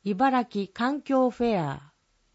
茨城環境フェア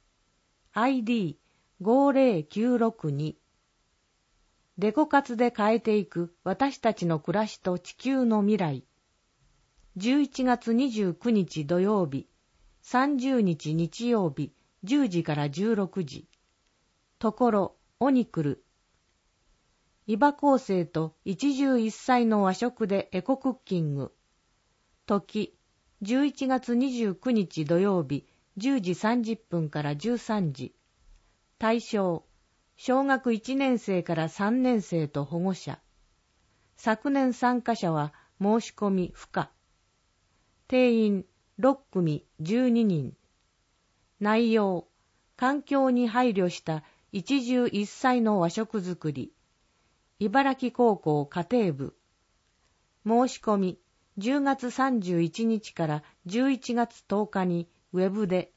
ID509662 デコ活で変えていく私たちの暮らしと地球の未来。11月29日土曜日、30日日曜日、10時から16時。ところ、オニクル。伊庭厚生と一汁一菜の和食でエコクッキング。時、11月29日土曜日、10時30分から13時。対象、小学1年生から3年生と保護者。昨年参加者は申し込み不可。定員6組12人。内容、環境に配慮した一汁一菜の和食作り。茨城高校家庭部。申し込み、10月31日から11月10日にウェブで。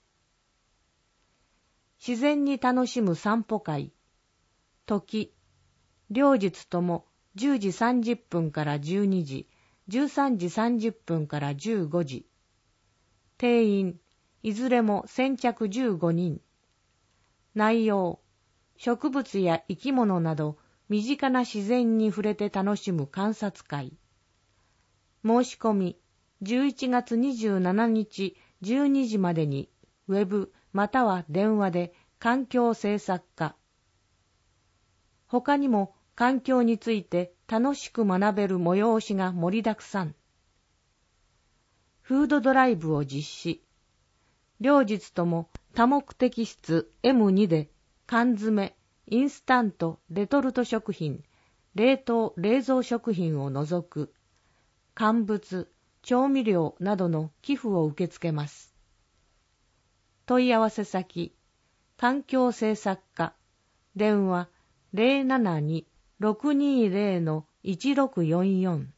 自然に楽しむ散歩会。時、両日とも10時30分から12時、13時30分から15時。定員、いずれも先着15人。内容、植物や生き物など身近な自然に触れて楽しむ観察会。申し込み、11月27日12時までにウェブまたは電話で環境政策課。他にも環境について楽しく学べる催しが盛りだくさん。フードドライブを実施。両日とも多目的室 M2 で缶詰、インスタント、レトルト食品、冷凍・冷蔵食品を除く乾物、調味料などの寄付を受け付けます。問い合わせ先、環境政策課、電話 072-620-1644